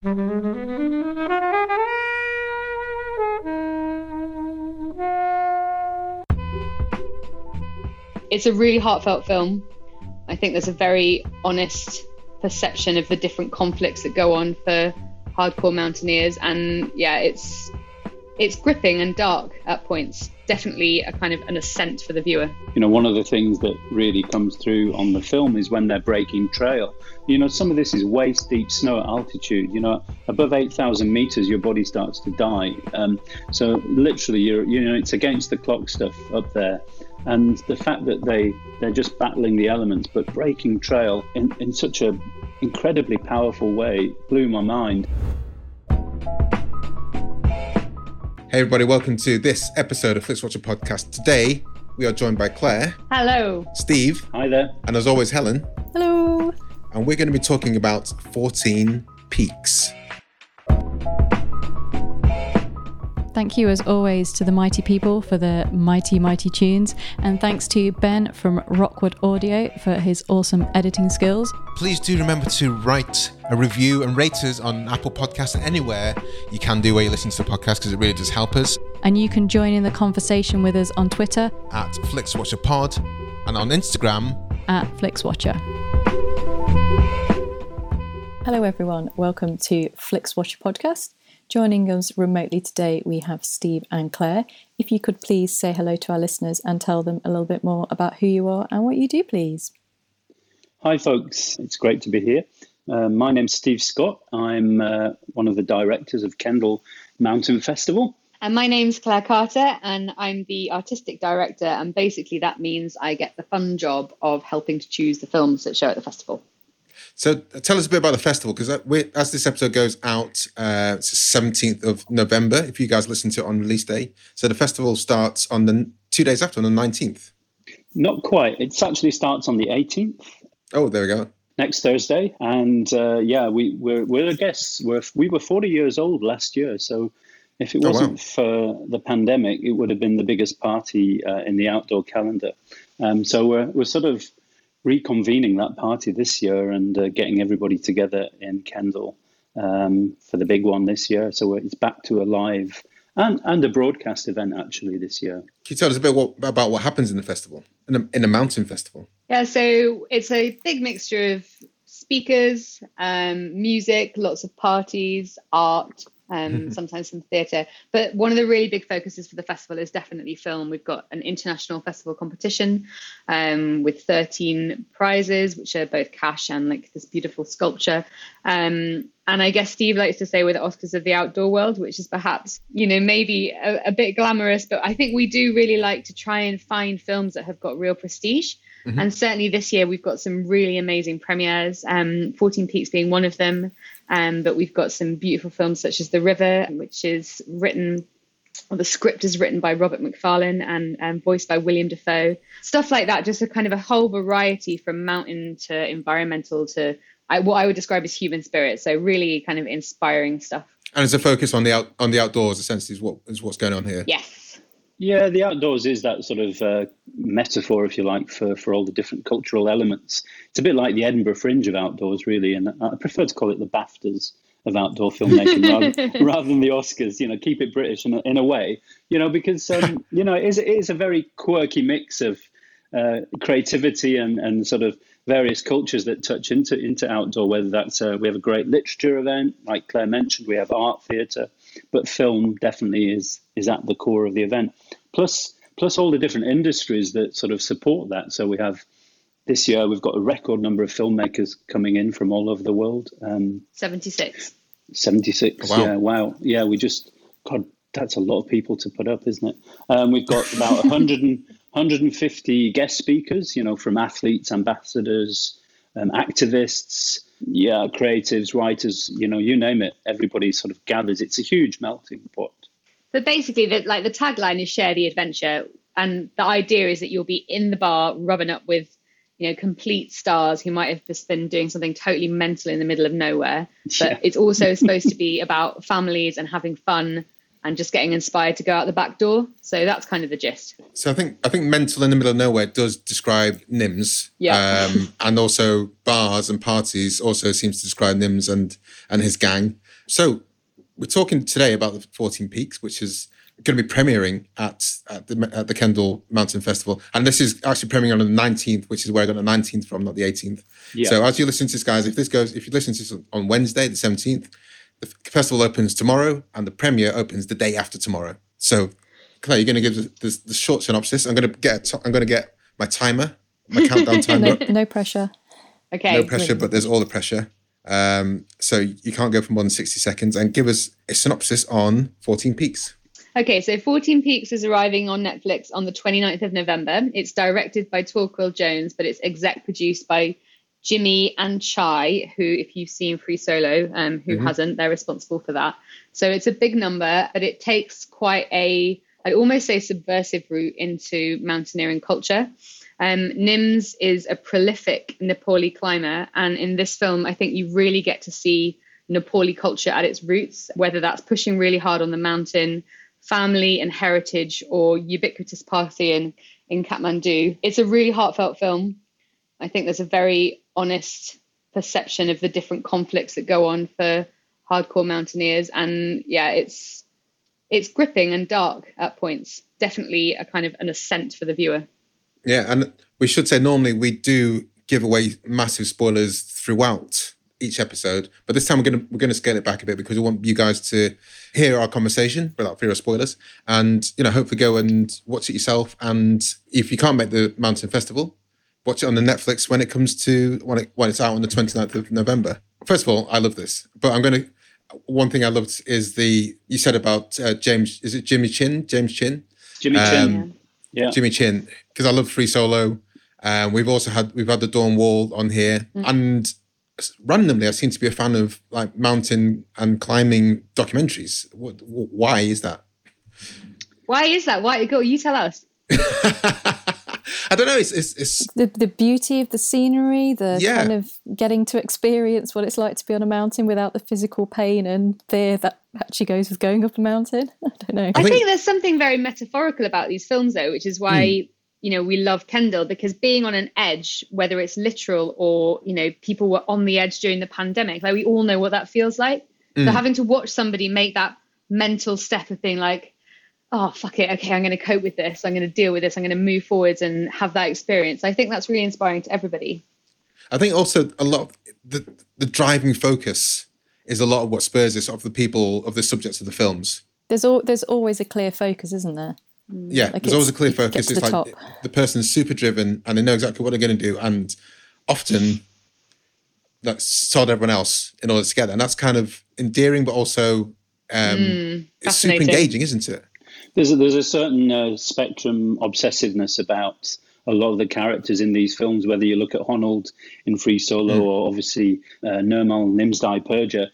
It's a really heartfelt film. I think there's a very honest perception of the different conflicts that go on for hardcore mountaineers, and yeah, it's gripping and dark at points. Definitely a kind of an ascent for the viewer. You know, one of the things that really comes through on the film is when they're breaking trail. You know, some of this is waist deep snow at altitude. You know, above 8,000 meters, your body starts to die. So literally, it's against the clock stuff up there. And the fact that they're just battling the elements, but breaking trail in such a incredibly powerful way blew my mind. Hey everybody, welcome to this episode of FlixWatcher Podcast. Today, we are joined by Claire. Hello. Steve. Hi there. And as always, Helen. Hello. And we're going to be talking about 14 Peaks. Thank you as always to the mighty people for the mighty tunes, and thanks to Ben from Rockwood Audio for his awesome editing skills. Please do remember to write a review and rate us on Apple Podcasts and anywhere you can do where you listen to the podcast, because it really does help us. And you can join in the conversation with us on Twitter at FlixWatcherPod and on Instagram at FlixWatcher. Hello everyone, welcome to FlixWatcher Podcast. Joining us remotely today, we have Steve and Claire. If you could please say hello to our listeners and tell them a little bit more about who you are and what you do, please. Hi, folks. It's great to be here. My name's Steve Scott. I'm one of the directors of Kendal Mountain Festival. And my name's Claire Carter, and I'm the artistic director. And basically that means I get the fun job of helping to choose the films that show at the festival. So tell us a bit about the festival, because as this episode goes out, it's the 17th of November, if you guys listen to it on release day. So the festival starts on the 2 days after, on the 19th. Not quite. It actually starts on the 18th. Oh, there we go. Next Thursday. And we're a guest. We were 40 years old last year. So if it wasn't for the pandemic, it would have been the biggest party in the outdoor calendar. So we're sort of reconvening that party this year and getting everybody together in Kendal for the big one this year. So it's back to a live and a broadcast event actually this year. Can you tell us a bit about what happens in the festival, in a mountain festival? Yeah, so it's a big mixture of speakers, music, lots of parties, art, sometimes some theatre. But one of the really big focuses for the festival is definitely film. We've got an international festival competition with 13 prizes, which are both cash and like this beautiful sculpture. And I guess Steve likes to say we're the Oscars of the outdoor world, which is perhaps, maybe a bit glamorous, but I think we do really like to try and find films that have got real prestige. Mm-hmm. And certainly this year we've got some really amazing premieres, 14 Peaks being one of them. But we've got some beautiful films such as The River, which is the script is written by Robert Macfarlane and voiced by William Dafoe. Stuff like that, just a kind of a whole variety from mountain to environmental to what I would describe as human spirit. So really kind of inspiring stuff. And it's a focus on the outdoors, essentially, is what's going on here. Yes. Yeah, the outdoors is that sort of metaphor, if you like, for all the different cultural elements. It's a bit like the Edinburgh Fringe of outdoors, really, and I prefer to call it the BAFTAs of outdoor filmmaking rather than the Oscars. Keep it British in a way, because it is a very quirky mix of creativity and sort of various cultures that touch into outdoor. Whether that's we have a great literature event, like Claire mentioned, we have art theatre. But film definitely is at the core of the event. Plus all the different industries that sort of support that. So we have this year, we've got a record number of filmmakers coming in from all over the world. 76. 76. Wow. Yeah. Wow. Yeah. God, that's a lot of people to put up, isn't it? We've got about 150 guest speakers, from athletes, ambassadors, activists, creatives, writers, you name it. Everybody sort of gathers. It's a huge melting pot. But basically, the tagline is share the adventure. And the idea is that you'll be in the bar rubbing up with, complete stars who might have just been doing something totally mental in the middle of nowhere. But it's also supposed to be about families and having fun and just getting inspired to go out the back door. So that's kind of the gist. So I think Mental in the Middle of Nowhere does describe Nims. Yeah. And also bars and parties also seems to describe Nims and his gang. So we're talking today about the 14 Peaks, which is going to be premiering at the Kendal Mountain Festival. And this is actually premiering on the 19th, which is where I got the 19th from, not the 18th. Yeah. So as you listen to this, guys, if you listen to this on Wednesday, the 17th, the festival opens tomorrow and the premiere opens the day after tomorrow. So, Claire, you're going to give the short synopsis. I'm going to get my timer, my countdown timer. No pressure. Okay. No pressure, but there's all the pressure. So you can't go for more than 60 seconds. And give us a synopsis on 14 Peaks. Okay, so 14 Peaks is arriving on Netflix on the 29th of November. It's directed by Torquil Jones, but it's exec produced by Jimmy and Chai, who, if you've seen Free Solo, who hasn't, they're responsible for that. So it's a big number, but it takes quite I'd almost say subversive route into mountaineering culture. Nims is a prolific Nepali climber. And in this film, I think you really get to see Nepali culture at its roots, whether that's pushing really hard on the mountain, family and heritage, or ubiquitous partying in Kathmandu. It's a really heartfelt film. I think there's a very honest perception of the different conflicts that go on for hardcore mountaineers. And yeah, it's gripping and dark at points. Definitely a kind of an ascent for the viewer. Yeah, and we should say normally we do give away massive spoilers throughout each episode, but this time we're going to scale it back a bit because we want you guys to hear our conversation without fear of spoilers, and hopefully go and watch it yourself. And if you can't make the Mountain Festival, watch it on the Netflix when it comes to when it's out on the 29th of November. First of all, I love this, but one thing I loved is you said about James. Is it Jimmy Chin? James Chin. Jimmy Chin. Yeah. Jimmy Chin, because I love Free Solo. We've had the Dawn Wall on here, and randomly I seem to be a fan of like mountain and climbing documentaries. Why is that? Why? Go, you tell us. I don't know. It's the beauty of the scenery, kind of getting to experience what it's like to be on a mountain without the physical pain and fear that actually goes with going up a mountain. I don't know. I think there's something very metaphorical about these films, though, which is why we love Kendal, because being on an edge, whether it's literal or people were on the edge during the pandemic, like we all know what that feels like. So having to watch somebody make that mental step of being like, oh, fuck it. Okay, I'm going to cope with this. I'm going to deal with this. I'm going to move forwards and have that experience. I think that's really inspiring to everybody. I think also a lot of the driving focus is a lot of what spurs this of the people, of the subjects of the films. There's always a clear focus, isn't there? Yeah, there's always a clear focus. It's like the person's super driven and they know exactly what they're going to do. And often that's sod everyone else in order to get there. And that's kind of endearing, but also it's super engaging, isn't it? There's a certain spectrum obsessiveness about a lot of the characters in these films, whether you look at Honnold in Free Solo or obviously Nirmal Nimsdai Purja.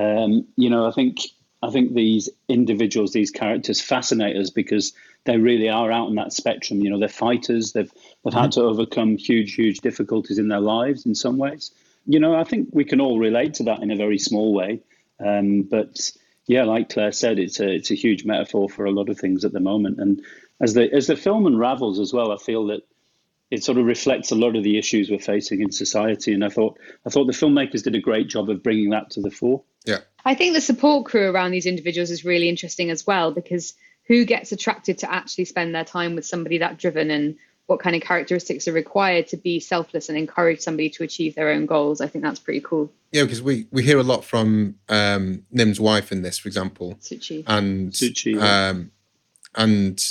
I think these individuals, these characters fascinate us because they really are out on that spectrum. They're fighters. They've had to overcome huge difficulties in their lives in some ways. I think we can all relate to that in a very small way. But yeah, like Claire said, it's a huge metaphor for a lot of things at the moment. And as the film unravels as well, I feel that it sort of reflects a lot of the issues we're facing in society. And I thought the filmmakers did a great job of bringing that to the fore. Yeah. I think the support crew around these individuals is really interesting as well, because who gets attracted to actually spend their time with somebody that driven, and what kind of characteristics are required to be selfless and encourage somebody to achieve their own goals. I think that's pretty cool. Yeah, because we hear a lot from Nim's wife in this, for example. Suchi. And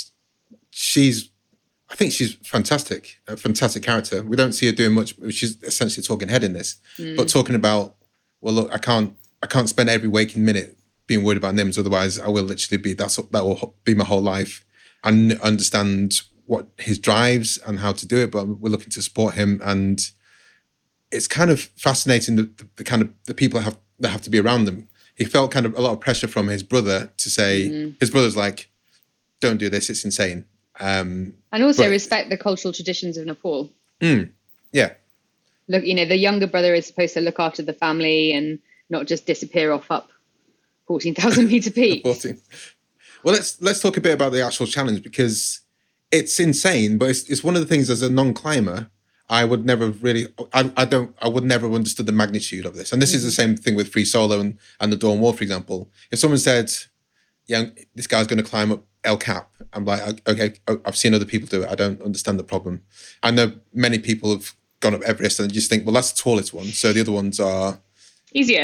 I think she's fantastic, a fantastic character. We don't see her doing much. She's essentially talking head in this, but talking about, well, look, I can't spend every waking minute being worried about Nims, otherwise I will literally be, that will be my whole life. And understand what his drives and how to do it, but we're looking to support him. And it's kind of fascinating the kind of the people that have to be around them. He felt kind of a lot of pressure from his brother to say, his brother's like, don't do this, it's insane. And also respect the cultural traditions of Nepal. Yeah. Look, the younger brother is supposed to look after the family and not just disappear off up 14,000 meter peaks. Well, let's talk a bit about the actual challenge, because it's insane, but it's one of the things as a non-climber, I would never really, I would never have understood the magnitude of this. And this is the same thing with Free Solo and the Dawn Wall, for example. If someone said, yeah, this guy's going to climb up El Cap, I'm like, okay, I've seen other people do it. I don't understand the problem. I know many people have gone up Everest and just think, well, that's the tallest one, so the other ones are Easier.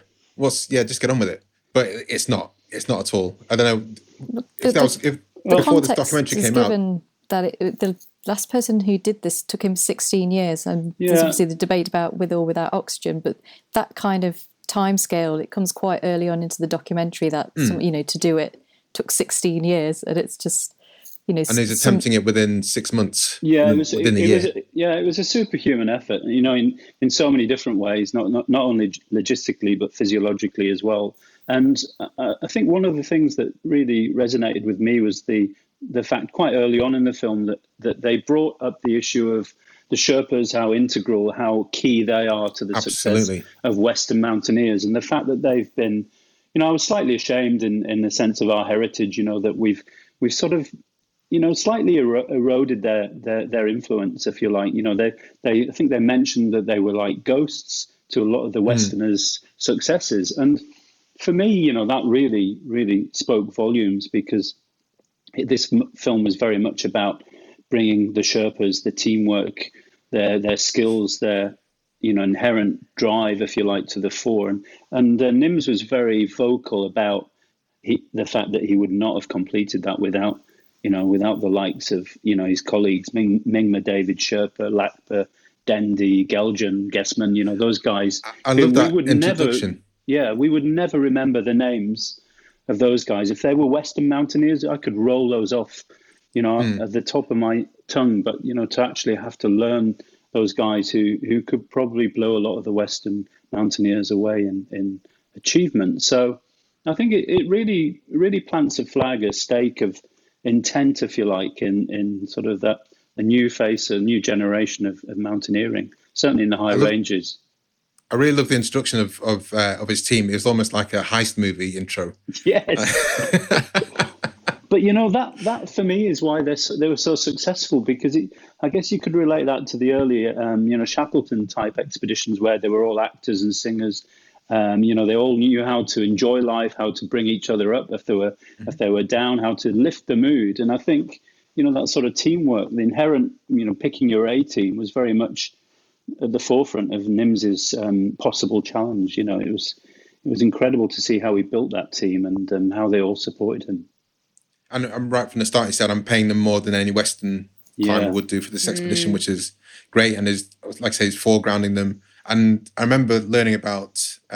Just get on with it. But it's not at all. I don't know if the before this documentary came out. That the last person who did this took him 16 years, and there's obviously the debate about with or without oxygen, but that kind of time scale, it comes quite early on into the documentary that to do it took 16 years, and it's just and he's attempting it within 6 months. Yeah, within a year. It was a superhuman effort. In so many different ways, not only logistically but physiologically as well. And I think one of the things that really resonated with me was the fact quite early on in the film that they brought up the issue of the Sherpas, how integral, how key they are to the success of Western mountaineers, and the fact that they've been, I was slightly ashamed in the sense of our heritage, that we've sort of, slightly eroded their influence, if you like. I think they mentioned that they were like ghosts to a lot of the Westerners' successes, and for me, that really, really spoke volumes, because this film was very much about bringing the Sherpas, the teamwork, their skills, their inherent drive, if you like, to the fore. And Nims was very vocal about the fact that he would not have completed that without the likes of his colleagues, Mingma, David Sherpa, Lakpa, Dendy, Geljan, Gessman, those guys. I love that introduction. We would never remember the names of those guys. If they were Western mountaineers, I could roll those off, at the top of my tongue. But, to actually have to learn those guys who could probably blow a lot of the Western mountaineers away in achievement. So I think it really, really plants a stake of intent, if you like, in sort of a new face, a new generation of mountaineering, certainly in the high ranges. I really love the introduction of his team. It was almost like a heist movie intro. Yes. But that for me is why they were so successful, because I guess you could relate that to the earlier Shackleton type expeditions where they were all actors and singers. They all knew how to enjoy life, how to bring each other up if they were down, how to lift the mood. And I think that sort of teamwork, the inherent picking your A team, was very much at the forefront of Nims's possible challenge. It was incredible to see how he built that team and how they all supported him. And I'm right from the start. He said, "I'm paying them more than any Western climber would do for this expedition," which is great. And is, like I say, he's foregrounding them. And I remember learning about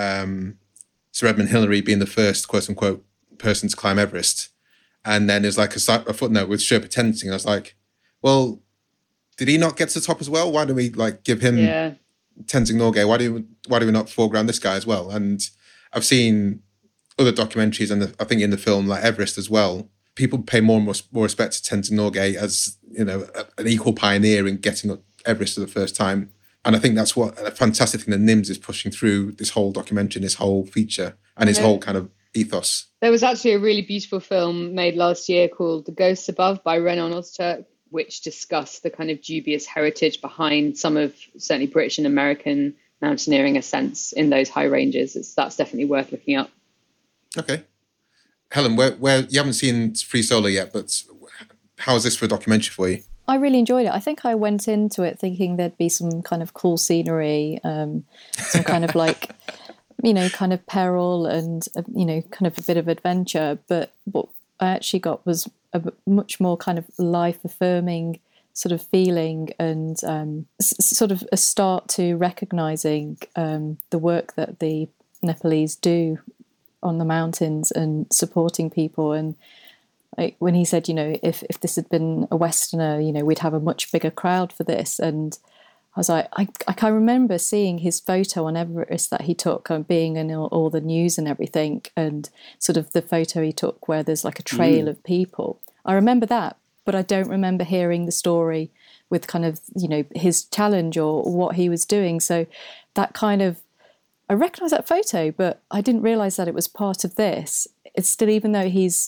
Sir Edmund Hillary being the first, quote unquote, person to climb Everest. And then there's like a footnote with Sherpa Tenzing. I was like, well, did he not get to the top as well? Why do we give him Tenzing Norgay? Why do we not foreground this guy as well? And I've seen other documentaries, and I think in the film, like Everest as well, people pay more respect to Tenzing Norgay as an equal pioneer in getting up Everest for the first time. And I think that's what a fantastic thing that Nims is pushing through this whole documentary, this whole feature, and his whole kind of ethos. There was actually a really beautiful film made last year called The Ghosts Above by Renan Ozturk, which discussed the kind of dubious heritage behind some of certainly British and American mountaineering ascents in those high ranges. That's definitely worth looking up. Okay. Helen, where you haven't seen Free Solo yet, but how is this for a documentary for you? I really enjoyed it. I think I went into it thinking there'd be some kind of cool scenery, some kind of kind of peril and, kind of a bit of adventure. But what I actually got was a much more kind of life-affirming sort of feeling and sort of a start to recognising the work that the Nepalese do on the mountains and supporting people. And when he said, if this had been a Westerner, we'd have a much bigger crowd for this. And I was like, I can remember seeing his photo on Everest that he took, being in all the news and everything, and sort of the photo he took where there's like a trail of people. I remember that, but I don't remember hearing the story with kind of, his challenge or what he was doing. So that kind of, I recognise that photo, but I didn't realise that it was part of this. It's still, even though he's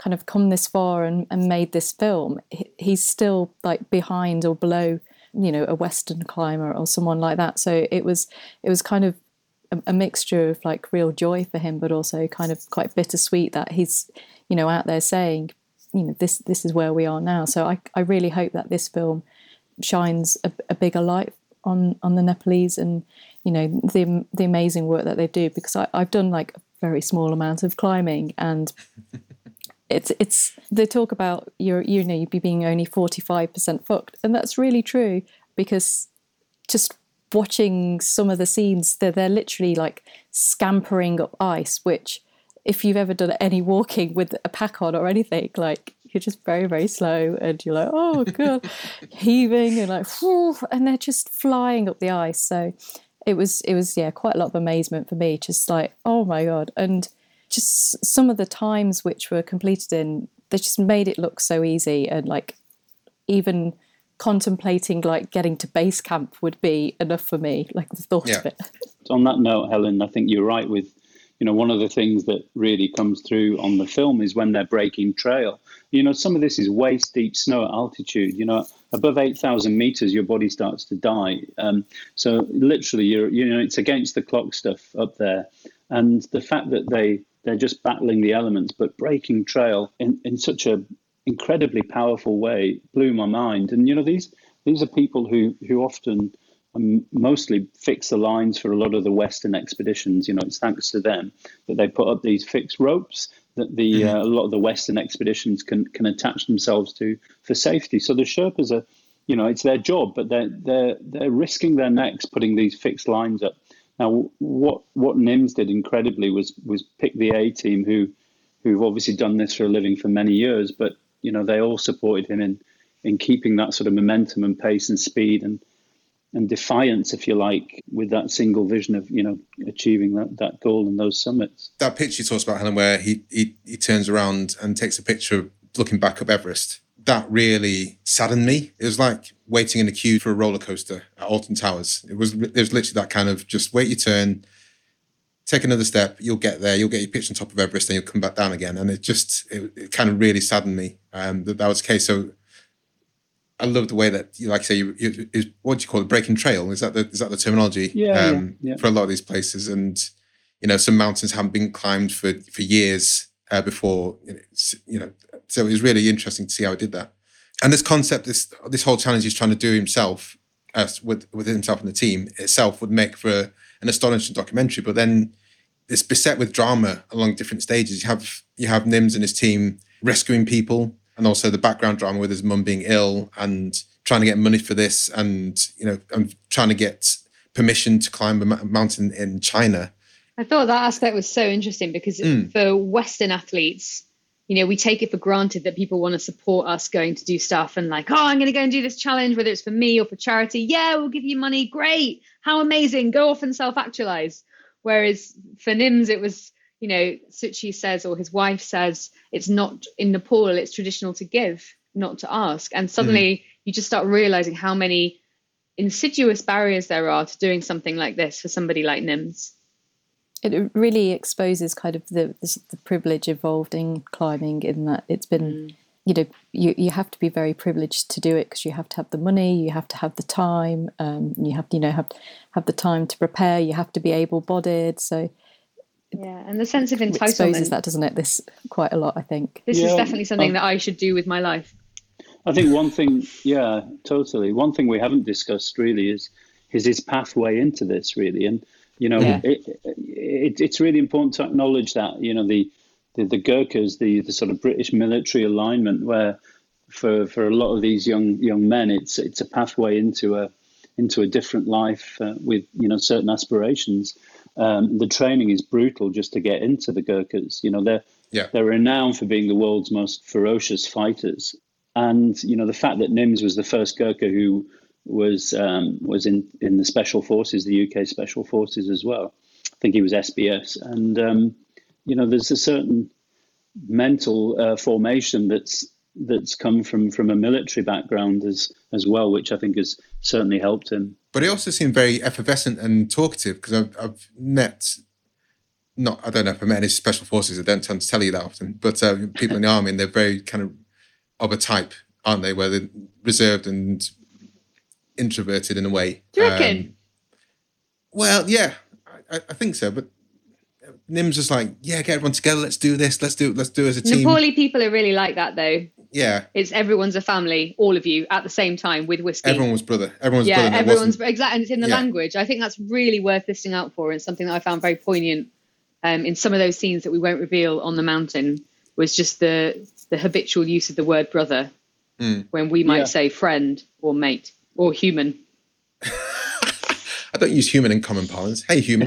kind of come this far and made this film, he's still like behind or below, you know, a Western climber or someone like that. So it was kind of a mixture of like real joy for him, but also kind of quite bittersweet that he's, you know, out there saying, you know, this is where we are now. So I really hope that this film shines a bigger light on the Nepalese and, you know, the amazing work that they do, because I've done like a very small amount of climbing, and it's they talk about you'd be being only 45% fucked, and that's really true, because just watching some of the scenes, they're literally like scampering up ice, which if you've ever done any walking with a pack on or anything, like you're just very, very slow and you're like, oh God, heaving and like, whew, and they're just flying up the ice. So it was quite a lot of amazement for me, just like, oh my God. And just some of the times which were completed in, they just made it look so easy, and like even contemplating like getting to base camp would be enough for me, like the thought of it. On that note, Helen, I think you're right with, you know, one of the things that really comes through on the film is when they're breaking trail. You know, some of this is waist deep snow at altitude. You know, above 8,000 meters, your body starts to die. So literally, it's against the clock stuff up there. And the fact that they're just battling the elements, but breaking trail in such a incredibly powerful way blew my mind. And, you know, these are people who often mostly fix the lines for a lot of the Western expeditions. You know, it's thanks to them that they put up these fixed ropes that a lot of the Western expeditions can attach themselves to for safety. So the Sherpas are, you know, it's their job, but they're risking their necks putting these fixed lines up. Now, what Nims did incredibly was pick the A team who've obviously done this for a living for many years, but you know, they all supported him in keeping that sort of momentum and pace and speed and defiance, if you like, with that single vision of, you know, achieving that goal and those summits. That picture you talked about, Helen, where he turns around and takes a picture looking back up Everest, that really saddened me. It was like waiting in a queue for a roller coaster at Alton Towers. It was literally that kind of just wait your turn, take another step, you'll get there, you'll get your picture on top of Everest, and you'll come back down again. And it kind of really saddened me that was the case. So I love the way that, like I say, what do you call it? Breaking trail? Is that the terminology? Yeah. For a lot of these places, and you know, some mountains haven't been climbed for years before. You know, so it was really interesting to see how he did that. And this concept, this whole challenge he's trying to do himself, with himself and the team itself, would make for an astonishing documentary. But then it's beset with drama along different stages. You have Nims and his team rescuing people, and also the background drama with his mum being ill and trying to get money for this, and you know, and trying to get permission to climb a mountain in China. I thought that aspect was so interesting because for Western athletes, you know, we take it for granted that people want to support us going to do stuff and like, oh, I'm going to go and do this challenge, whether it's for me or for charity. Yeah, we'll give you money. Great. How amazing. Go off and self-actualize. Whereas for Nims, it was, you know, Suchi says, or his wife says, it's not in Nepal, it's traditional to give, not to ask. And suddenly you just start realizing how many insidious barriers there are to doing something like this for somebody like Nims. It really exposes kind of the privilege involved in climbing, in that it's been, you know, you have to be very privileged to do it, because you have to have the money, you have to have the time, you have to, you know, have the time to prepare, you have to be able-bodied. So yeah, and the sense of entitlement exposes that, doesn't it? This quite a lot, I think. This is definitely something that I should do with my life. I think one thing, yeah, totally. One thing we haven't discussed really is his pathway into this, really, and you know, it's really important to acknowledge that, you know, the Gurkhas, the sort of British military alignment, where for a lot of these young men, it's a pathway into a different life with, you know, certain aspirations. The training is brutal just to get into the Gurkhas. You know, they're renowned for being the world's most ferocious fighters. And, you know, the fact that Nims was the first Gurkha who was in the Special Forces, the UK Special Forces as well. I think he was SBS. And, you know, there's a certain mental formation that's come from a military background as well, which I think has certainly helped him. But he also seemed very effervescent and talkative, because I've met I don't know if I met any special forces. I don't tend to tell you that often, but people in the army, and they're very kind of a type, aren't they? Where they're reserved and introverted in a way. Do you reckon? Well, yeah, I think so. But Nim's just like, yeah, get everyone together. Let's do this. Let's do it as a team. Nepali people are really like that, though. Yeah, it's everyone's a family, all of you at the same time with whiskey. Everyone was brother. Everyone's yeah, brother. Everyone's exactly, and it's in the language. I think that's really worth listening out for. It's something that I found very poignant in some of those scenes that we won't reveal on the mountain. Was just the habitual use of the word brother when we might say friend or mate or human. I don't use human in common parlance. Hey, human.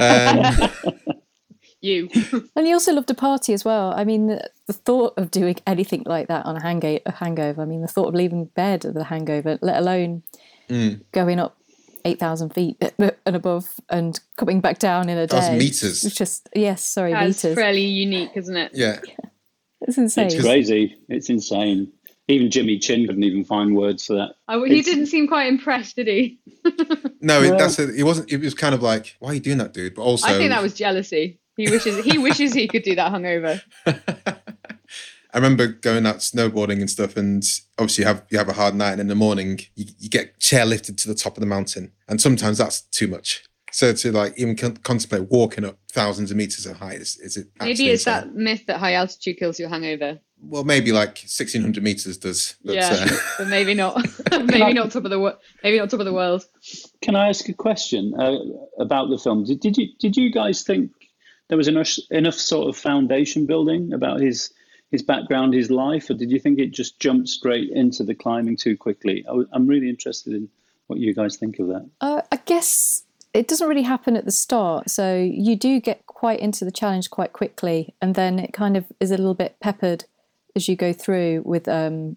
You. And you also loved a party as well. I mean, the thought of doing anything like that on a hangover, I mean, the thought of leaving bed at the hangover, let alone going up 8,000 feet and above and coming back down in a day. 1,000 meters. It's just, That's meters. fairly unique, isn't it? Yeah. It's insane. It's crazy. It's insane. Even Jimmy Chin couldn't even find words for that. Oh, he didn't seem quite impressed, did he? No, he wasn't. It was kind of like, why are you doing that, dude? But also, I think that was jealousy. He wishes he could do that hungover. I remember going out snowboarding and stuff, and obviously you have a hard night, and in the morning you get chairlifted to the top of the mountain, and sometimes that's too much. So to like even contemplate walking up thousands of meters of height is maybe it's that myth that high altitude kills your hangover. Well, maybe like 1,600 meters does. But, but maybe not. Maybe not top of the world. Can I ask a question about the film? Did you guys think there was enough sort of foundation building about his background, his life, or did you think it just jumped straight into the climbing too quickly? I'm really interested in what you guys think of that. I guess it doesn't really happen at the start, so you do get quite into the challenge quite quickly, and then it kind of is a little bit peppered as you go through with him.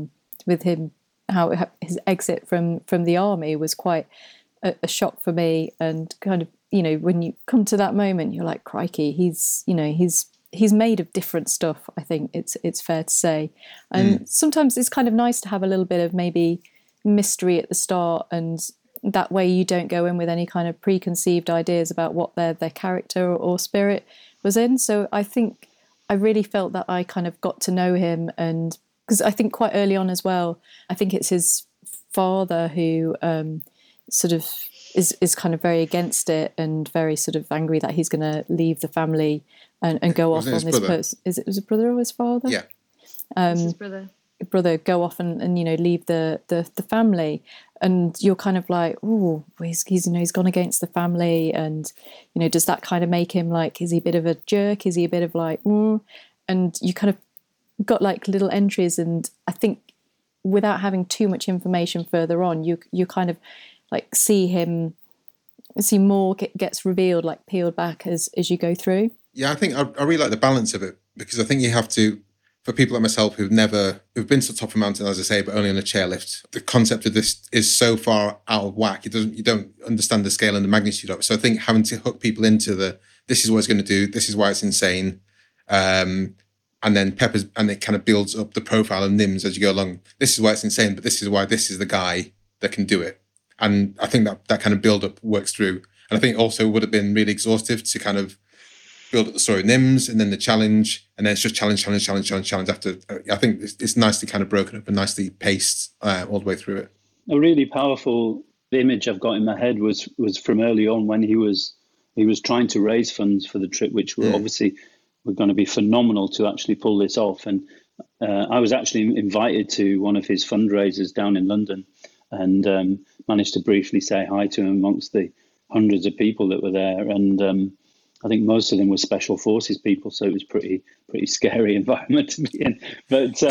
How his exit from the army was quite a shock for me, and kind of, you know, when you come to that moment, you're like, crikey, he's made of different stuff. I think it's fair to say, and sometimes it's kind of nice to have a little bit of maybe mystery at the start, and that way you don't go in with any kind of preconceived ideas about what their character or spirit was in. So I think I really felt that I kind of got to know him, and because I think quite early on as well, I think it's his father who sort of is kind of very against it and very sort of angry that he's going to leave the family and go off on this person. Was it a brother or his father? Yeah. His brother go off and you know, leave the family, and you're kind of like, oh, he's gone against the family, and you know, does that kind of make him like, is he a bit of a jerk? Is he a bit of like, and you kind of got like little entries, and I think without having too much information further on, you kind of like see more gets revealed, like peeled back as you go through. Yeah, I think I really like the balance of it, because I think you have to, for people like myself who've been to the top of a mountain, as I say, but only on a chairlift, the concept of this is so far out of whack. You don't understand the scale and the magnitude of it. So I think having to hook people into this is what it's going to do, this is why it's insane, and then and it kind of builds up the profile of Nims as you go along. This is why it's insane, but this is why this is the guy that can do it. And I think that kind of build up works through. And I think also would have been really exhaustive to kind of build up the story of Nims and then the challenge, and then it's just challenge after. I think it's nicely kind of broken up and nicely paced all the way through it. A really powerful image I've got in my head was from early on when he was trying to raise funds for the trip, which were obviously were going to be phenomenal to actually pull this off. And I was actually invited to one of his fundraisers down in London, and managed to briefly say hi to him amongst the hundreds of people that were there. And I think most of them were special forces people, so it was pretty scary environment to be in. But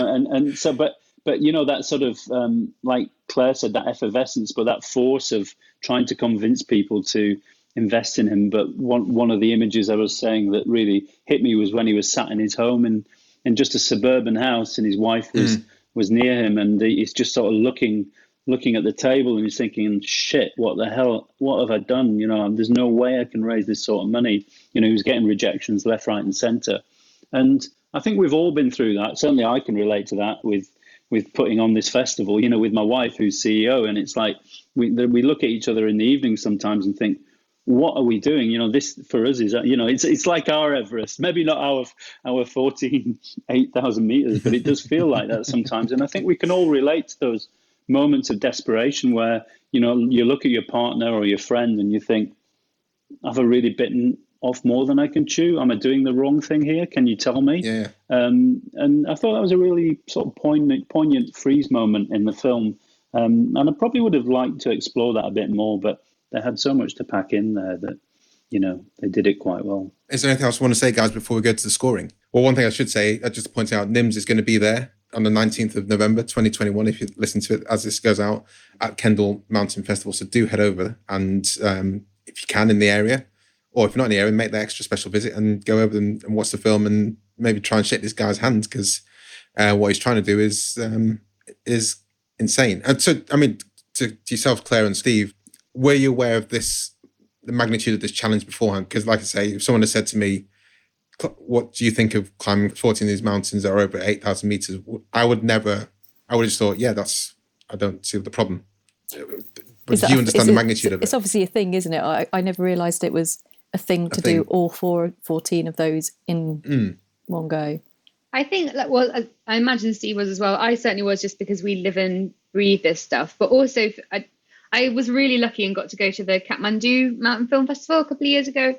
but you know, that sort of like Claire said, that effervescence, but that force of trying to convince people to invest in him. But one of the images I was saying that really hit me was when he was sat in his home in just a suburban house, and his wife was near him, and he's just sort of looking at the table, and he's thinking, shit, what the hell, what have I done? You know, there's no way I can raise this sort of money. You know, he was getting rejections left, right and centre. And I think we've all been through that. Certainly I can relate to that with putting on this festival, you know, with my wife who's CEO. And it's like, we look at each other in the evening sometimes and think, what are we doing? You know, this for us is, you know, it's like our Everest, maybe not our 8,000 meters, but it does feel like that sometimes. And I think we can all relate to those moments of desperation where, you know, you look at your partner or your friend and you think, I've really bitten off more than I can chew. Am I doing the wrong thing here? Can you tell me? Yeah. And I thought that was a really sort of poignant freeze moment in the film. And I probably would have liked to explore that a bit more, but they had so much to pack in there that, you know, they did it quite well. Is there anything else you want to say, guys, before we go to the scoring? Well, one thing I should say, just pointing out, NIMS is going to be there on the 19th of November, 2021, if you listen to it as this goes out, at Kendal Mountain Festival. So do head over, and if you can, in the area, or if you're not in the area, make that extra special visit and go over and watch the film and maybe try and shake this guy's hand, because what he's trying to do is insane. And so, I mean, to yourself, Claire and Steve, were you aware of this, the magnitude of this challenge beforehand? Because, like I say, if someone had said to me, what do you think of climbing 14 of these mountains that are over 8,000 meters? I would have just thought, yeah, I don't see the problem. But do you understand the magnitude of it? It's obviously a thing, isn't it? I never realised it was a thing to do all 14 of those in one go. I think that, well, I imagine Steve was as well. I certainly was, just because we live and breathe this stuff. But also, I was really lucky and got to go to the Kathmandu Mountain Film Festival a couple of years ago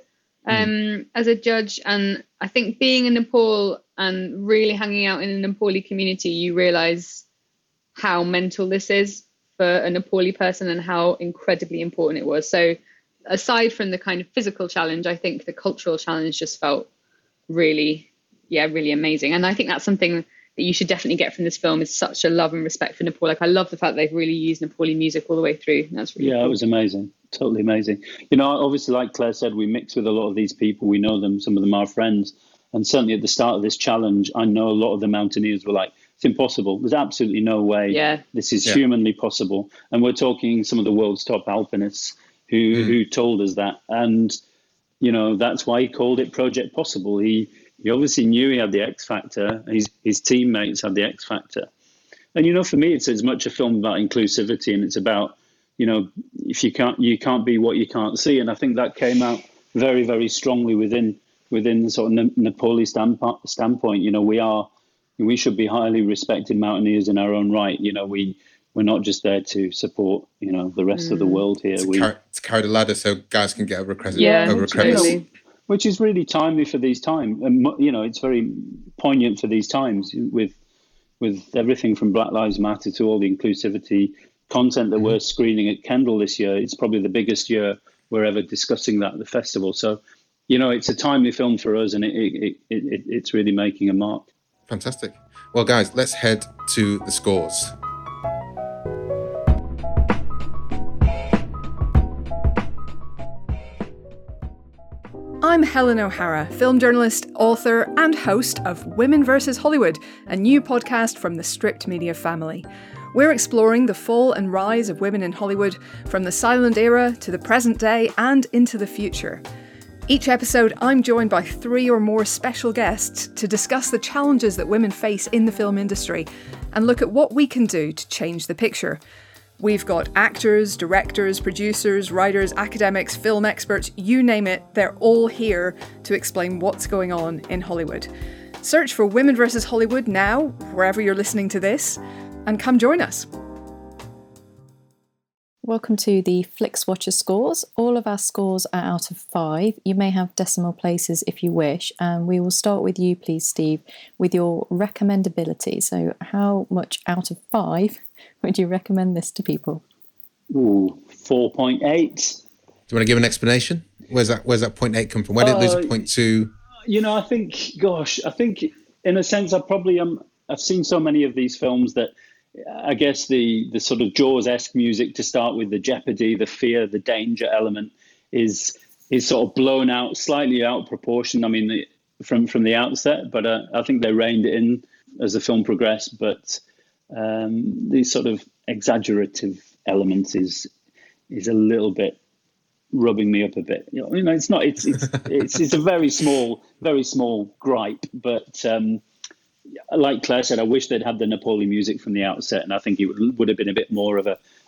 as a judge. And I think being in Nepal and really hanging out in a Nepali community, you realise how mental this is for a Nepali person and how incredibly important it was. So aside from the kind of physical challenge, I think the cultural challenge just felt really amazing. And I think that's something that you should definitely get from this film, is such a love and respect for Nepal. Like, I love the fact that they've really used Nepali music all the way through. That's really cool. It was amazing. Totally amazing. You know, obviously, like Claire said, we mix with a lot of these people. We know them. Some of them are friends. And certainly at the start of this challenge, I know a lot of the mountaineers were like, it's impossible. There's absolutely no way this is humanly possible. And we're talking some of the world's top alpinists who told us that. And, you know, that's why he called it Project Possible. He obviously knew he had the X factor. His teammates had the X factor. And, you know, for me, it's as much a film about inclusivity, and it's about, you know, if you can't be what you can't see. And I think that came out very, very strongly within the sort of Nepali standpoint. You know, we should be highly respected mountaineers in our own right. You know, we're not just there to support, you know, the rest of the world here. To carry the ladder so guys can get over a crevice. Which is really timely for these times. And, you know, it's very poignant for these times with everything from Black Lives Matter to all the inclusivity content that we're screening at Kendal this year. It's probably the biggest year we're ever discussing that at the festival. So, you know, it's a timely film for us, and it's really making a mark. Fantastic. Well, guys, let's head to the scores. I'm Helen O'Hara, film journalist, author, and host of Women vs. Hollywood, a new podcast from the Stripped Media family. We're exploring the fall and rise of women in Hollywood, from the silent era to the present day and into the future. Each episode, I'm joined by 3 or more special guests to discuss the challenges that women face in the film industry and look at what we can do to change the picture. We've got actors, directors, producers, writers, academics, film experts, you name it, they're all here to explain what's going on in Hollywood. Search for Women vs. Hollywood now, wherever you're listening to this, and come join us. Welcome to the FlixWatcher scores. All of our scores are out of 5. You may have decimal places if you wish, and we will start with you, please, Steve, with your recommendability. So how much out of 5 would you recommend this to people? 4.8. Do you want to give an explanation? Where's that 0.8 come from? Where did it lose a 0.2? You know, I think in a sense, I've seen so many of these films that I guess the sort of Jaws-esque music to start with, the jeopardy, the fear, the danger element is sort of blown out, slightly out of proportion. I mean, from the outset, but I think they reined it in as the film progressed. But the sort of exaggerative element is a little bit rubbing me up a bit. You know, it's not. It's a very small gripe, but. Like Claire said, I wish they'd had the Nepali music from the outset, and I think it would have been a bit more of a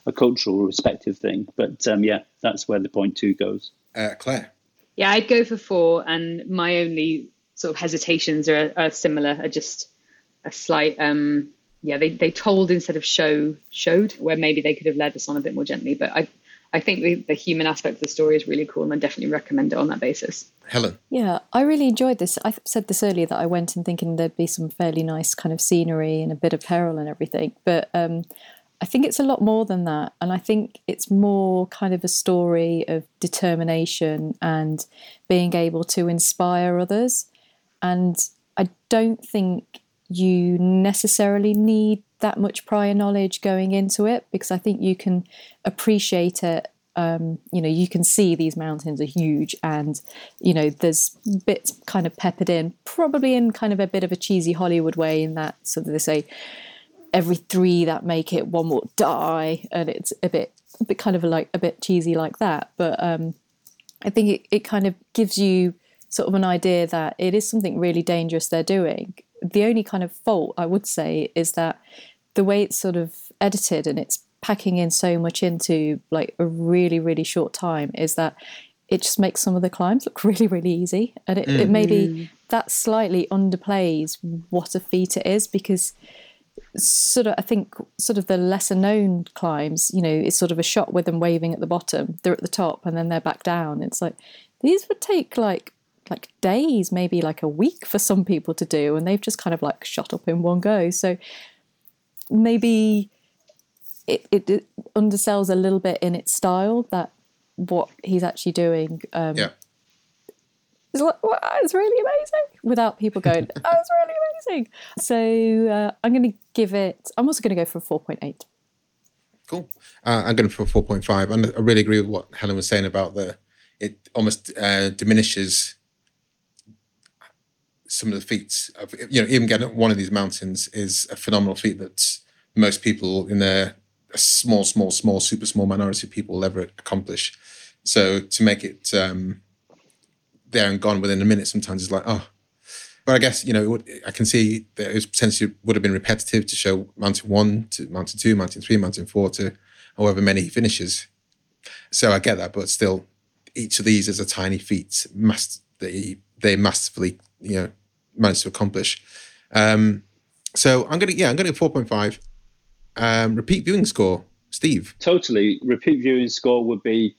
a cultural respective thing. But yeah, that's where the 0.2 goes. Claire? Yeah, I'd go for 4, and my only sort of hesitations are similar, are just a slight, they told instead of showed, where maybe they could have led us on a bit more gently. But I think the human aspect of the story is really cool, and I definitely recommend it on that basis. Helen? Yeah, I really enjoyed this. I said this earlier, that I went in thinking there'd be some fairly nice kind of scenery and a bit of peril and everything. But I think it's a lot more than that. And I think it's more kind of a story of determination and being able to inspire others. And I don't think you necessarily need that much prior knowledge going into it, because I think you can appreciate it. You can see these mountains are huge, and, there's bits kind of peppered in, probably in kind of a bit of a cheesy Hollywood way, in that sort of, they say, every 3 that make it, 1 will die, and it's a bit kind of like a bit cheesy like that. But I think it kind of gives you sort of an idea that it is something really dangerous they're doing. The only kind of fault, I would say, is that the way it's sort of edited, and it's packing in so much into like a really, really short time, is that it just makes some of the climbs look really, really easy. And it maybe that slightly underplays what a feat it is, because I think the lesser known climbs, it's sort of a shot with them waving at the bottom, they're at the top and then they're back down. It's like, these would take like days, maybe like a week for some people to do, and they've just kind of like shot up in one go. So maybe it undersells a little bit in its style, that what he's actually doing it's really amazing, without people going, oh, it's really amazing. So I'm going to I'm also going to go for a 4.8. Cool. I'm going for 4.5. And I really agree with what Helen was saying about it almost diminishes some of the feats of, even getting one of these mountains is a phenomenal feat that most people in a small, super small minority of people will ever accomplish. So to make it there and gone within a minute sometimes is like, oh. But I guess, I can see that it potentially would have been repetitive to show Mountain 1 to Mountain 2, Mountain 3, Mountain 4 to however many he finishes. So I get that, but still, each of these is a tiny feat they masterfully, managed to accomplish. So I'm gonna 4.5. Repeat viewing score, Steve. Totally. Repeat viewing score would be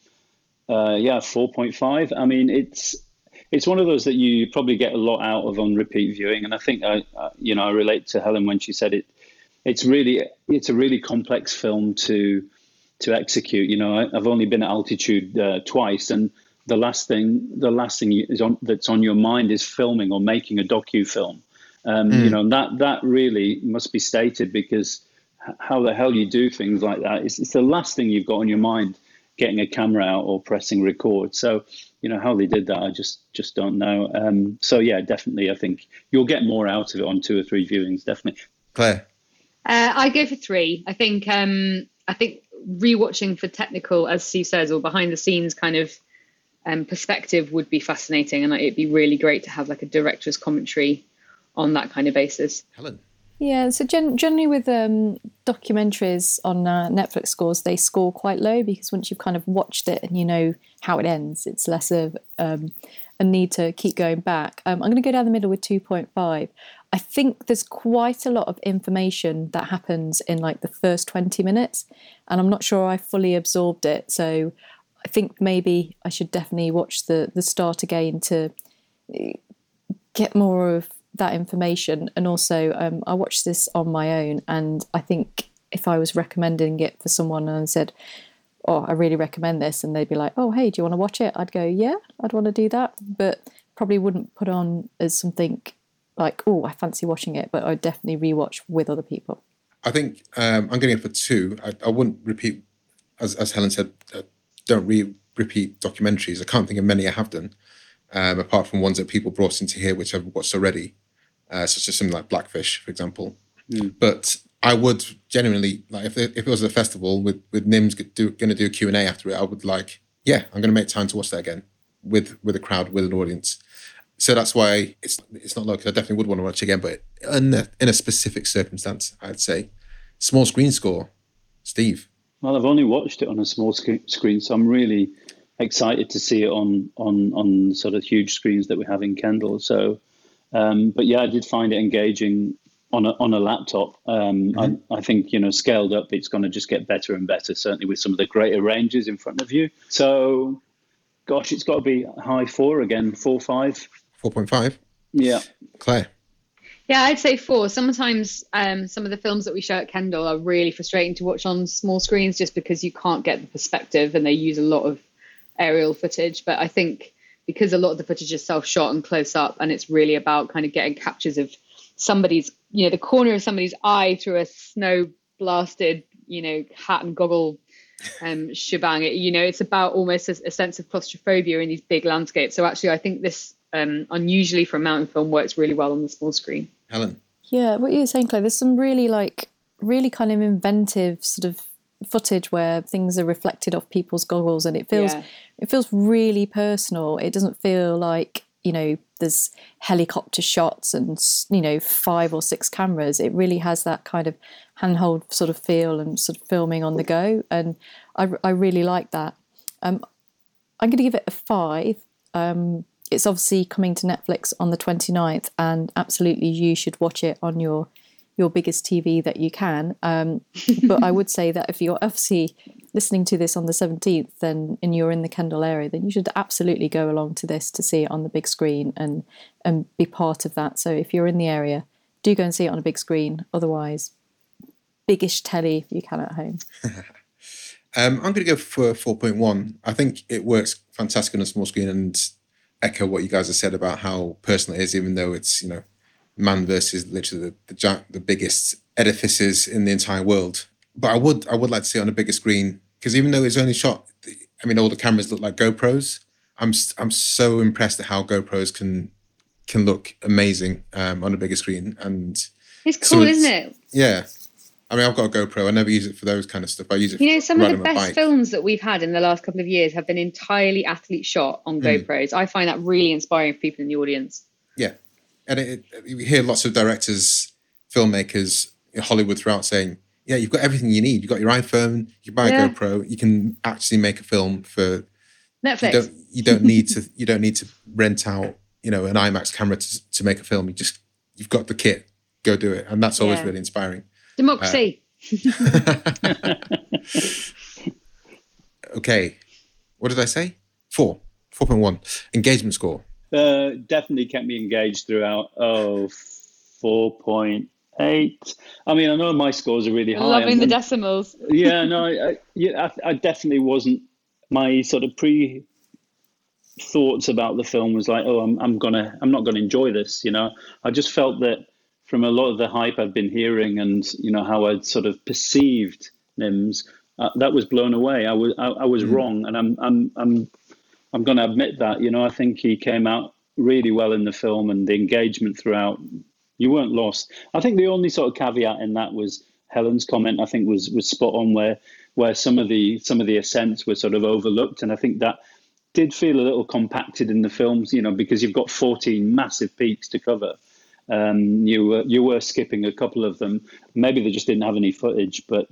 4.5. I mean, it's one of those that you probably get a lot out of on repeat viewing, and I think I relate to Helen when she said it's a really complex film to execute. I've only been at altitude twice, and the last thing that's on your mind is filming or making a docu-film. And that really must be stated, because how the hell you do things like that, it's the last thing you've got on your mind, getting a camera out or pressing record. So, how they did that, I just don't know. So yeah, definitely, I think you'll get more out of it on 2 or 3 viewings, definitely. Claire? I go for 3. I think rewatching for technical, as Steve says, or behind the scenes kind of perspective would be fascinating, and it'd be really great to have like a director's commentary on that kind of basis. Helen? Yeah, so generally with documentaries on Netflix scores, they score quite low, because once you've kind of watched it and you know how it ends, it's less of a need to keep going back. I'm going to go down the middle with 2.5. I think there's quite a lot of information that happens in like the first 20 minutes, and I'm not sure I fully absorbed it. So I think maybe I should definitely watch the start again to get more of that information. And also I watched this on my own, and I think if I was recommending it for someone and said, oh, I really recommend this, and they'd be like, oh, hey, do you want to watch it? I'd go, yeah, I'd want to do that, but probably wouldn't put on as something like, oh, I fancy watching it, but I'd definitely rewatch with other people. I think I'm going to go for 2. I wouldn't repeat, as Helen said, don't repeat documentaries. I can't think of many I have done, apart from ones that people brought into here, which I've watched already. Such as something like Blackfish, for example. But I would genuinely, like, if it was a festival with Nims going to do a Q&A after it, I would I'm going to make time to watch that again with a crowd, with an audience. So that's why it's not low, because I definitely would want to watch it again, but in a specific circumstance, I'd say. Small screen score, Steve. Well, I've only watched it on a small screen, so I'm really excited to see it on sort of huge screens that we have in Kendall. So, but yeah, I did find it engaging on a laptop. I think, scaled up, it's going to just get better and better, certainly with some of the greater ranges in front of you. So, gosh, it's got to be high 4 again, 4, 5. 4.5? Yeah. Claire? Yeah, I'd say 4. Sometimes some of the films that we show at Kendall are really frustrating to watch on small screens just because you can't get the perspective and they use a lot of aerial footage. But I think because a lot of the footage is self-shot and close up, and it's really about kind of getting captures of somebody's, the corner of somebody's eye through a snow blasted, hat and goggle shebang. It's about almost a sense of claustrophobia in these big landscapes. So actually, I think this unusually for a mountain film works really well on the small screen. Helen? Yeah, what you were saying, Claire, there's some really kind of inventive sort of footage where things are reflected off people's goggles, and it feels really personal. It doesn't feel like there's helicopter shots and 5 or 6 cameras. It really has that kind of handhold sort of feel and sort of filming on the go, and I really like that. I'm going to give it a 5. It's obviously coming to Netflix on the 29th, and absolutely you should watch it on your biggest TV that you can. But I would say that if you're obviously listening to this on the 17th and you're in the Kendall area, then you should absolutely go along to this to see it on the big screen and be part of that. So if you're in the area, do go and see it on a big screen. Otherwise, biggish telly if you can at home. I'm going to go for 4.1. I think it works fantastic on a small screen, and echo what you guys have said about how personal it is, even though it's, man versus literally the biggest edifices in the entire world. But I would like to see it on a bigger screen, because even though it's only shot, all the cameras look like GoPros. I'm so impressed at how GoPros can look amazing on a bigger screen. And it's cool, isn't it? Yeah. I've got a GoPro. I never use it for those kind of stuff. I use it some of the best films that we've had in the last couple of years have been entirely athlete shot on GoPros. I find that really inspiring for people in the audience. Yeah. And you hear lots of directors, filmmakers in Hollywood throughout saying, yeah, you've got everything you need. You've got your iPhone, you buy a GoPro, you can actually make a film for Netflix. You don't need to rent out, an IMAX camera to make a film. You've got the kit, go do it. And that's always really inspiring. Democracy. Okay. What did I say? 4.1. Engagement score. Definitely kept me engaged throughout. 4.8. I know my scores are really high. Loving the decimals. Yeah, no, I definitely wasn't. My sort of thoughts about the film was like, I'm not gonna enjoy this. I just felt that from a lot of the hype I've been hearing, and how I'd sort of perceived NIMS, that was blown away. I was wrong, and I'm going to admit that. I think he came out really well in the film, and the engagement throughout. You weren't lost. I think the only sort of caveat in that was Helen's comment. I think was spot on, where some of the ascents were sort of overlooked, and I think that did feel a little compacted in the films. Because you've got 14 massive peaks to cover. You were skipping a couple of them. Maybe they just didn't have any footage, but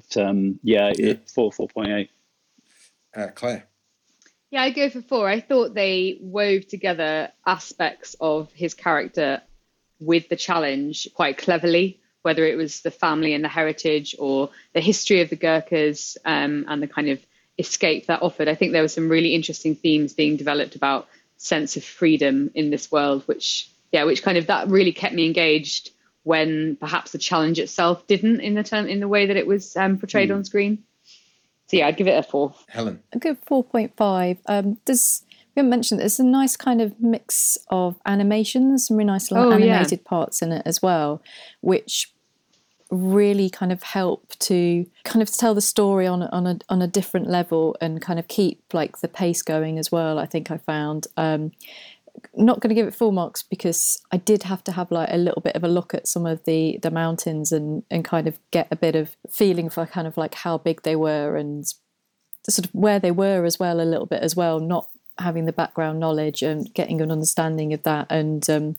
4.8. Claire. Yeah, I go for 4. I thought they wove together aspects of his character with the challenge quite cleverly, whether it was the family and the heritage or the history of the Gurkhas and the kind of escape that offered. I think there were some really interesting themes being developed about sense of freedom in this world, which kind of that really kept me engaged when perhaps the challenge itself didn't in the way that it was portrayed on screen. So yeah, I'd give it a 4. Helen? I'd give 4.5. We haven't mentioned there's a nice kind of mix of animations, some really nice animated parts in it as well, which really kind of help to kind of tell the story on a different level and kind of keep like the pace going as well. I think I found. Not going to give it full marks because I did have to have like a little bit of a look at some of the mountains and kind of get a bit of feeling for kind of like how big they were and sort of where they were as well, a little bit as well, not having the background knowledge and getting an understanding of that. And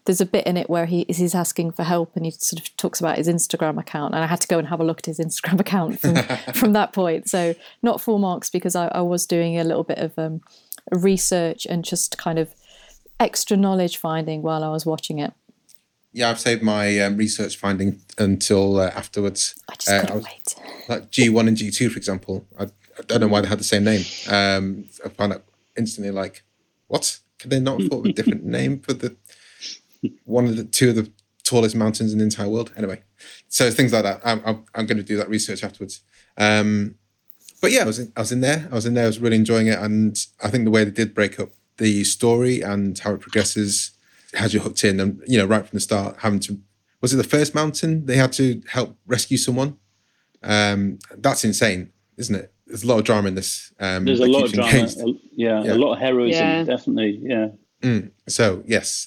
there's a bit in it where he's asking for help, and he sort of talks about his Instagram account, and I had to go and have a look at his Instagram account from that point. So not full marks, because I was doing a little bit of research and just kind of extra knowledge finding while I was watching it. Yeah, I've saved my research finding until afterwards. I just couldn't wait. Like G1 and G2, for example. I don't know why they had the same name. I found out instantly, like, what? Could they not have thought of a different name for two of the tallest mountains in the entire world? Anyway, so things like that. I'm going to do that research afterwards. But yeah, I was in there. I was really enjoying it, and I think the way they did break up the story and how it progresses has you hooked in, and right from the start, was it the first mountain they had to help rescue someone? That's insane, isn't it? There's a lot of drama in this. There's a lot of drama. A lot of heroism, definitely. Yeah. So yes,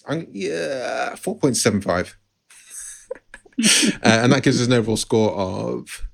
4.75, and that gives us an overall score of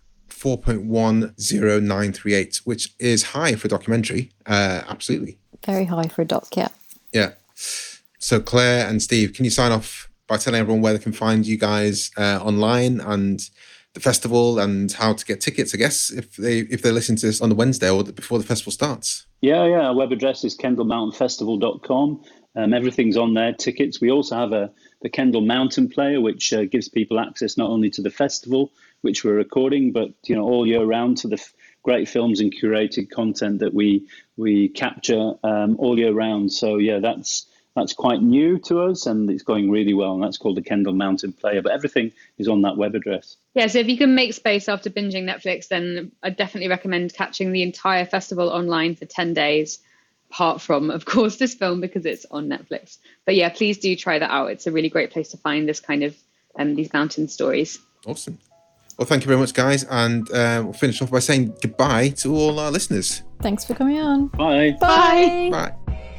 4.10938, which is high for a documentary. Absolutely, very high for a doc. Yeah. So Claire and Steve, can you sign off by telling everyone where they can find you guys online, and the festival, and how to get tickets, I guess, if they listen to this on the Wednesday or before the festival starts? Yeah. Our web address is kendalmountainfestival.com. Everything's on there, tickets. We also have the Kendal Mountain Player, which gives people access not only to the festival, which we're recording, but all year round to the great films and curated content that we capture all year round. So yeah, that's quite new to us, and it's going really well, and that's called the Kendal Mountain Player. But everything is on that web address. Yeah, so if you can make space after binging Netflix, then I definitely recommend catching the entire festival online for 10 days, apart from, of course, this film, because it's on Netflix. But yeah, please do try that out. It's a really great place to find this kind of these mountain stories. Awesome. Well, thank you very much, guys. And we'll finish off by saying goodbye to all our listeners. Thanks for coming on. Bye. Bye. Bye.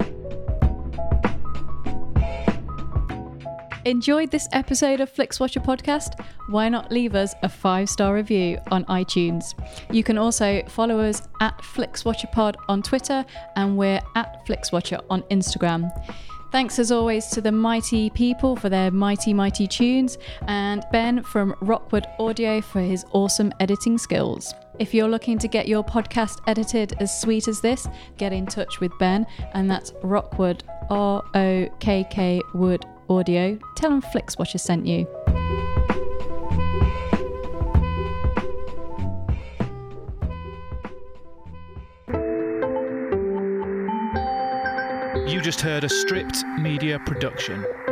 Enjoyed this episode of FlixWatcher Podcast? Why not leave us a 5-star review on iTunes? You can also follow us at FlixWatcherPod on Twitter, and we're at FlixWatcher on Instagram. Thanks as always to the mighty people for their mighty tunes, and Ben from Rockwood Audio for his awesome editing skills. If you're looking to get your podcast edited as sweet as this, get in touch with Ben, and that's Rockwood, ROKK Wood Audio. Tell them FlixWatcher sent you. You just heard a Stripped Media production.